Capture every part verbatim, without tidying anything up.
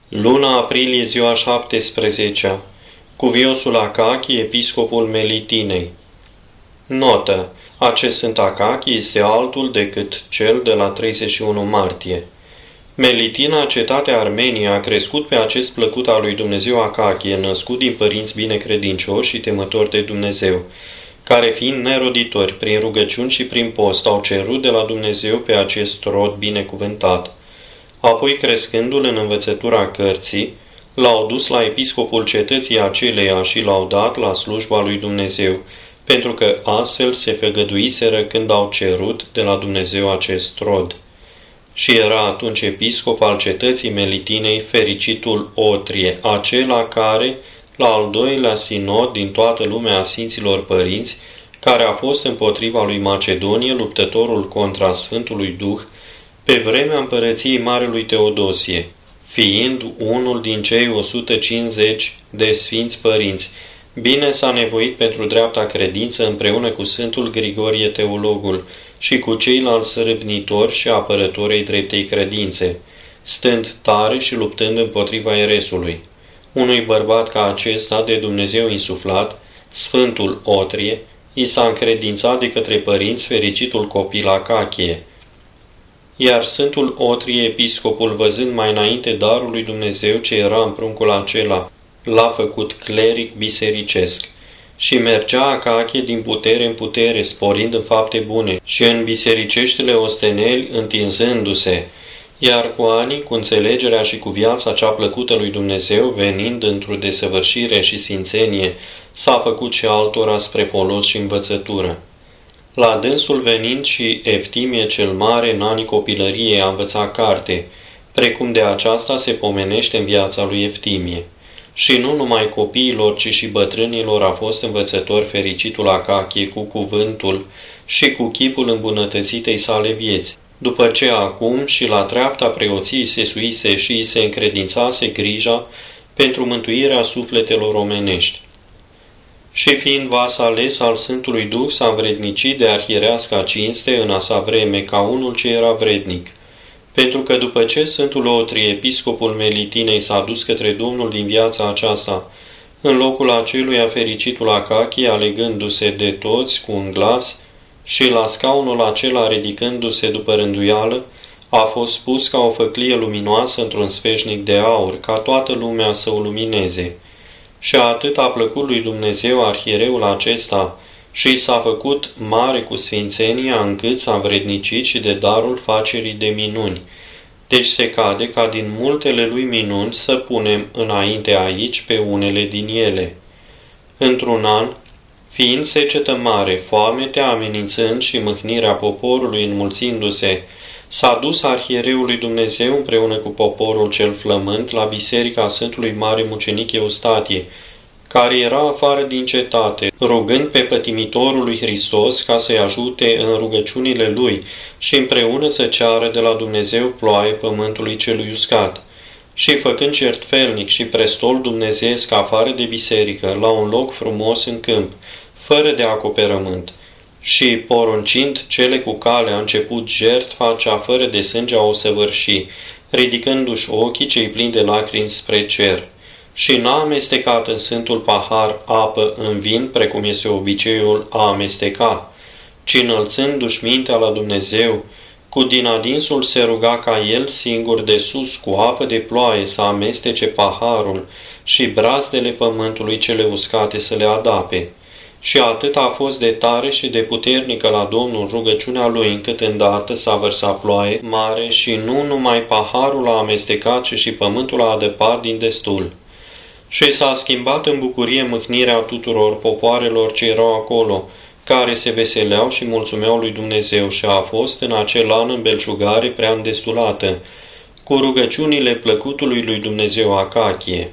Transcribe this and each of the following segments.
Luna aprilie, ziua șaptesprezecea. Cuviosul Acachie, episcopul Melitinei. Notă. Acest Sfânt Acachie este altul decât cel de la treizeci și unu martie. Melitina, cetatea Armeniei, a crescut pe acest plăcut al lui Dumnezeu Acachie, născut din părinți binecredincioși și temători de Dumnezeu, care fiind neroditori, prin rugăciuni și prin post, au cerut de la Dumnezeu pe acest rod binecuvântat. Apoi, crescându-l în învățătura cărții, l-au dus la episcopul cetății aceleia și l-au dat la slujba lui Dumnezeu, pentru că astfel se făgăduiseră când au cerut de la Dumnezeu acest rod. Și era atunci episcop al cetății Melitinei fericitul Otrie, acela care, la al doilea sinod din toată lumea a Sfinților Părinți, care a fost împotriva lui Macedonie, luptătorul contra Sfântului Duh, pe vremea împărăției Marelui Teodosie, fiind unul din cei o sută cincizeci de Sfinți Părinți, bine s-a nevoit pentru dreapta credință împreună cu Sfântul Grigorie Teologul și cu ceilalți râvnitori și apărătorii dreptei credințe, stând tare și luptând împotriva eresului. Unui bărbat ca acesta, de Dumnezeu insuflat, Sfântul Otrie, i s-a încredințat de către părinți fericitul copil Acachie. Iar Sfântul Otrie, episcopul, văzând mai înainte darul lui Dumnezeu ce era în pruncul acela, l-a făcut cleric bisericesc și mergea Acachie din putere în putere, sporind în fapte bune și în bisericeștile osteneli întinzându-se, iar cu anii, cu înțelegerea și cu viața cea plăcută lui Dumnezeu, venind într-o desăvârșire și sfințenie, s-a făcut și altora spre folos și învățătură. La dânsul venind și Eftimie cel Mare, în anii copilăriei, a învățat carte, precum de aceasta se pomenește în viața lui Eftimie. Și nu numai copiilor, ci și bătrânilor a fost învățător fericitul Acachie cu cuvântul și cu chipul îmbunătățitei sale vieți, după ce acum și la treapta preoției se suise și îi se încredințase grija pentru mântuirea sufletelor omenești. Și fiind vas ales al Sfântului Duh, s-a învrednicit de arhiereasca cinste în a sa vreme ca unul ce era vrednic. Pentru că după ce Sfântul Otrie, episcopul Melitinei, s-a dus către Domnul din viața aceasta, în locul aceluia fericitul Acachie, alegându-se de toți cu un glas și la scaunul acela ridicându-se după rânduială, a fost pus ca o făclie luminoasă într-un sfeșnic de aur, ca toată lumea să o lumineze. Și atât a plăcut lui Dumnezeu arhiereul acesta și s-a făcut mare cu sfințenia, încât s-a învrednicit și de darul facerii de minuni. Deci se cade ca din multele lui minuni să punem înainte aici pe unele din ele. Într-un an, fiind secetă mare, foametea amenințând și mâhnirea poporului înmulțindu-se, s-a dus arhiereul lui Dumnezeu împreună cu poporul cel flământ la biserica Sfântului Mare Mucenic Eustatie, care era afară din cetate, rugând pe pătimitorul lui Hristos ca să-i ajute în rugăciunile lui și împreună să ceară de la Dumnezeu ploaie pământului celui uscat. Și făcând jertfelnic și prestol dumnezeiesc afară de biserică, la un loc frumos în câmp, fără de acoperământ, și poruncind cele cu cale a început jertfa cea fără de sânge a o săvârși, ridicându-și ochii cei plini de lacrimi spre cer. Și n-a amestecat în sfântul pahar apă în vin, precum este obiceiul a amesteca, ci înălțându-și mintea la Dumnezeu, cu din adinsul se ruga ca el singur de sus cu apă de ploaie să amestece paharul și brazdele pământului cele uscate să le adape. Și atât a fost de tare și de puternică la Domnul rugăciunea lui, încât îndată s-a vărsat ploaie mare și nu numai paharul a amestecat, ci și pământul a adăpat din destul. Și s-a schimbat în bucurie mâhnirea tuturor popoarelor ce erau acolo, care se veseleau și mulțumeau lui Dumnezeu, și a fost în acel an îmbelșugare prea îndestulată, cu rugăciunile plăcutului lui Dumnezeu Acachie.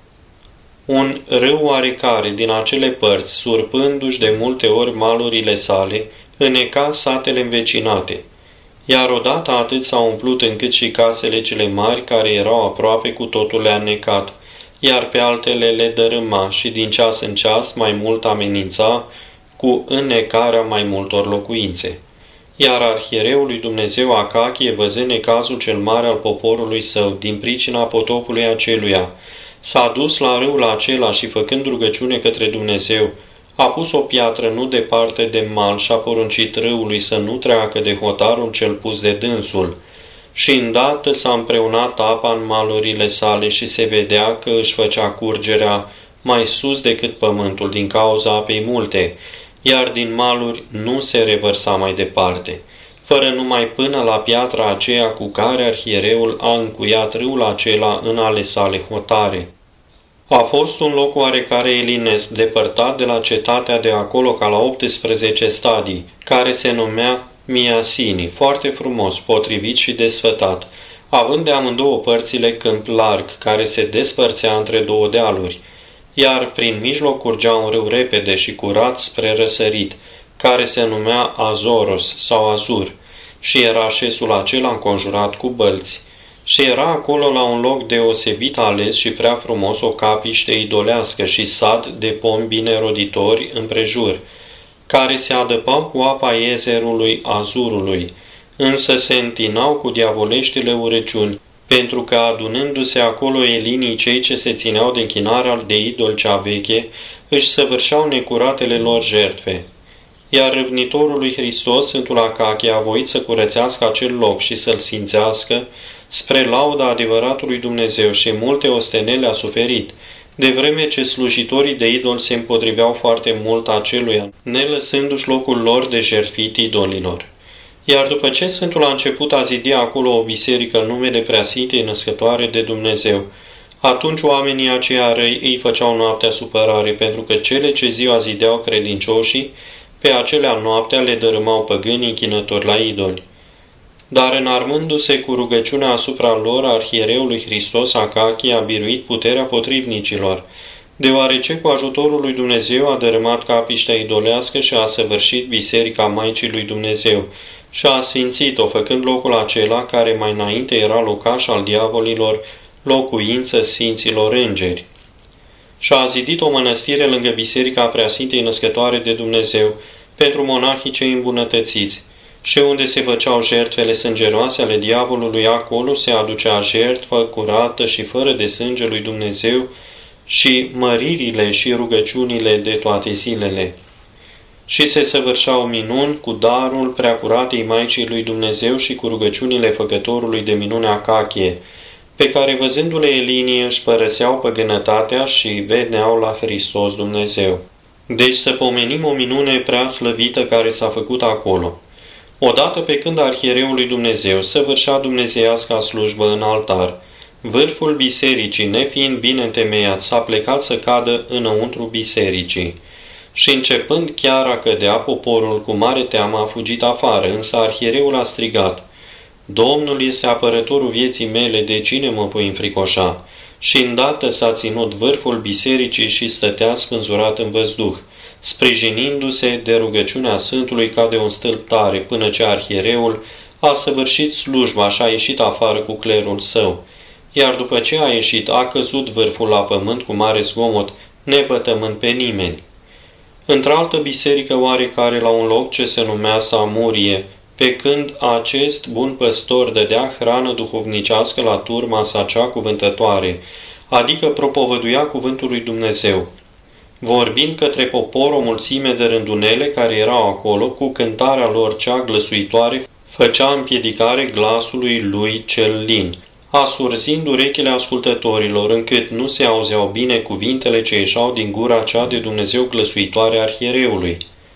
Un râu oarecare din acele părți, surpându-și de multe ori malurile sale, îneca satele învecinate, iar odată atât s-au umplut încât și casele cele mari care erau aproape cu totul le-a necat, iar pe altele le dărâma și din ceas în ceas mai mult amenința cu înnecarea mai multor locuințe. Iar arhiereul lui Dumnezeu Acachie, văzând necazul cel mare al poporului său, din pricina potopului aceluia, s-a dus la râul acela și, făcând rugăciune către Dumnezeu, a pus o piatră nu departe de mal și a poruncit râului să nu treacă de hotarul cel pus de dânsul. Și îndată s-a împreunat apa în malurile sale și se vedea că își făcea curgerea mai sus decât pământul din cauza apei multe, iar din maluri nu se revărsa mai departe, fără numai până la piatra aceea cu care arhiereul a încuiat râul acela în ale sale hotare. A fost un loc oarecare elinesc, depărtat de la cetatea de acolo ca la optsprezece stadii, care se numea Miasini, foarte frumos, potrivit și desfătat, având de amândouă părțile câmp larg, care se despărțea între două dealuri, iar prin mijloc curgea un râu repede și curat spre răsărit, care se numea Azoros sau Azur, și era așezul acela înconjurat cu bălți. Și era acolo la un loc deosebit ales și prea frumos o capiște idolească și sad de pomi bine roditori împrejur, care se adăpau cu apa iezerului Azurului, însă se întinau cu diavoleștile urăciuni, pentru că adunându-se acolo elinii cei ce se țineau de închinarea de idol cea veche, își săvârșeau necuratele lor jertfe. Iar râvnitorul lui Hristos, Sfântul Acachie, a voit să curățească acel loc și să-l sfințească spre lauda adevăratului Dumnezeu și multe ostenele a suferit, de vreme ce slujitorii de idol se împotriveau foarte mult aceluia, nelăsându-și locul lor de jertfit idolilor. Iar după ce Sfântul a început a zidi acolo o biserică în numele Preasfintei Născătoare de Dumnezeu, atunci oamenii aceia răi îi făceau noaptea supărare, pentru că cele ce ziua zideau credincioșii, pe acelea noaptea le dărâmau păgânii închinători la idoli. Dar înarmându-se cu rugăciunea asupra lor, arhiereului Hristos Acachie a biruit puterea potrivnicilor, deoarece cu ajutorul lui Dumnezeu a dărâmat capiștea idolească și a săvârșit biserica Maicii lui Dumnezeu și a sfințit-o, făcând locul acela, care mai înainte era locaș al diavolilor, locuință sfinților îngeri. Și a zidit o mănăstire lângă biserica Preasfintei Născătoare de Dumnezeu pentru monahii cei îmbunătățiți, și unde se făceau jertfele sângeroase ale diavolului, acolo se aducea jertfă curată și fără de sânge lui Dumnezeu și măririle și rugăciunile de toate zilele. Și se săvârșeau minuni cu darul preacuratei Maicii lui Dumnezeu și cu rugăciunile făcătorului de minune Acachie, pe care văzându-le elinii își părăseau păgânătatea și veneau la Hristos Dumnezeu. Deci să pomenim o minune prea slăvită care s-a făcut acolo. Odată pe când arhiereul lui Dumnezeu săvârșea dumnezeiasca slujbă în altar, vârful bisericii, nefiind bine întemeiat, s-a plecat să cadă înăuntru bisericii. Și începând chiar a cădea, poporul cu mare teamă a fugit afară, însă arhiereul a strigat: Domnul este apărătorul vieții mele, de cine mă voi înfricoșa? Și îndată s-a ținut vârful bisericii și stătea spânzurat în văzduh, sprijinindu-se de rugăciunea Sfântului ca de un stâlp tare, până ce arhiereul a săvârșit slujba și a ieșit afară cu clerul său. Iar după ce a ieșit, a căzut vârful la pământ cu mare zgomot, nepătămând pe nimeni. Într-altă biserică oarecare, la un loc ce se numea Samurie, pe când acest bun păstor dădea hrană duhovnicească la turma sa cea cuvântătoare, adică propovăduia cuvântul lui Dumnezeu, vorbind către popor o mulțime de rândunele care erau acolo, cu cântarea lor cea glăsuitoare, făcea împiedicare glasului lui cel lin, asurzind urechile ascultătorilor, încât nu se auzeau bine cuvintele ce ieșau din gura cea de Dumnezeu glăsuitoare arhiereului.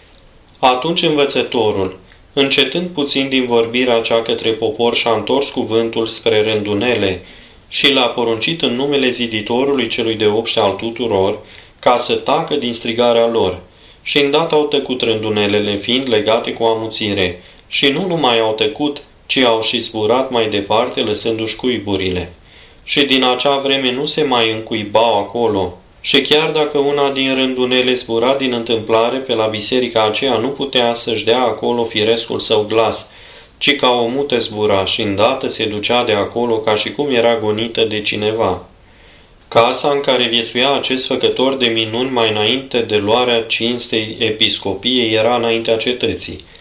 Atunci învățătorul, încetând puțin din vorbirea cea către popor, și-a întors cuvântul spre rândunele și l-a poruncit în numele ziditorului celui de obște al tuturor, ca să tacă din strigarea lor. Și îndată au tăcut rândunelele, fiind legate cu amuțire, și nu numai au tăcut, ci au și zburat mai departe, lăsându-și cuiburile. Și din acea vreme nu se mai încuibau acolo. Și chiar dacă una din rândunele zbura din întâmplare pe la biserica aceea, nu putea să-și dea acolo firescul său glas, ci ca o mută zbura și îndată se ducea de acolo ca și cum era gonită de cineva. Casa în care viețuia acest făcător de minuni mai înainte de luarea cinstei episcopiei era înaintea cetății.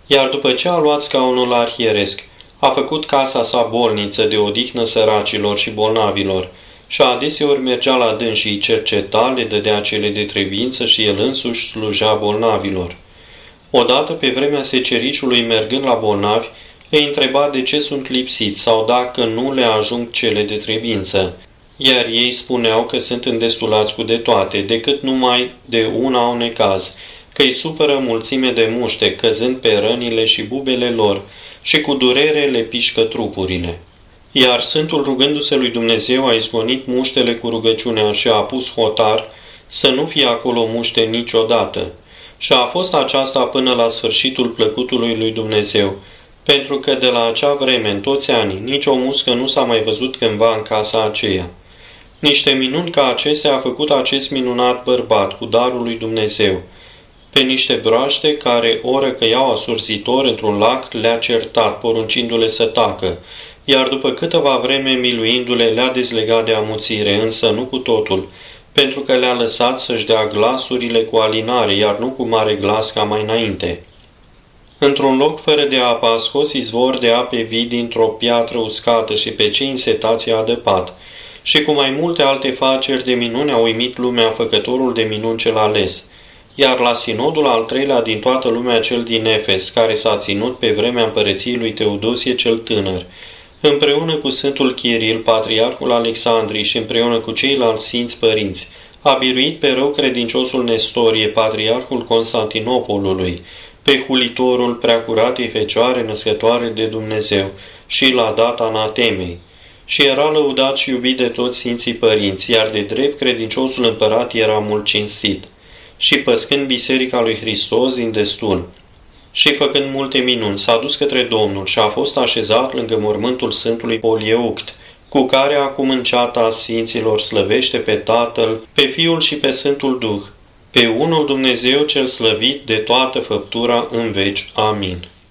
Iar după ce a luat scaunul arhieresc, a făcut casa sa bolniță de odihnă săracilor și bolnavilor și adeseori mergea la dânsii, cerceta, le dădea cele de trebuință și el însuși sluja bolnavilor. Odată, pe vremea secerișului, mergând la bolnavi, îi întreba de ce sunt lipsiți sau dacă nu le ajung cele de trebuință, iar ei spuneau că sunt îndestulați cu de toate, decât numai de una au necaz, că îi supără mulțime de muște, căzând pe rănile și bubele lor, și cu durere le pișcă trupurile. Iar Sfântul, rugându-se lui Dumnezeu, a izgonit muștele cu rugăciunea și a pus hotar să nu fie acolo muște niciodată. Și a fost aceasta până la sfârșitul plăcutului lui Dumnezeu, pentru că de la acea vreme, în toți anii, nicio muscă nu s-a mai văzut cândva în casa aceea. Niște minuni ca acestea a făcut acest minunat bărbat cu darul lui Dumnezeu. Pe niște broaște care o răcăiau asurzitor într-un lac le-a certat, poruncindu-le să tacă, iar după câteva vreme, miluindu-le, le-a dezlegat de amuțire, însă nu cu totul, pentru că le-a lăsat să-și dea glasurile cu alinare, iar nu cu mare glas ca mai înainte. Într-un loc fără de apă a scos izvor de ape vii dintr-o piatră uscată și pe cei însetați a adăpat, și cu mai multe alte faceri de minuni a uimit lumea făcătorul de minuni cel ales. Iar la sinodul al treilea din toată lumea, cel din Efes, care s-a ținut pe vremea împărăției lui Teodosie cel tânăr, împreună cu Sfântul Chiril, patriarhul Alexandrii și împreună cu ceilalți sfinți părinți, a biruit pe rău credinciosul Nestorie, patriarhul Constantinopolului, pe hulitorul preacuratei Fecioare născătoare de Dumnezeu și l-a dat anatemei. Și era lăudat și iubit de toți sfinții părinți, iar de drept credinciosul împărat era mult cinstit, și păscând biserica lui Hristos din destul. Și făcând multe minuni, s-a dus către Domnul și a fost așezat lângă mormântul Sfântului Polieuct, cu care acum în ceata sfinților slăvește pe Tatăl, pe Fiul și pe Sfântul Duh, pe unul Dumnezeu cel slăvit de toată făptura în veci. Amin.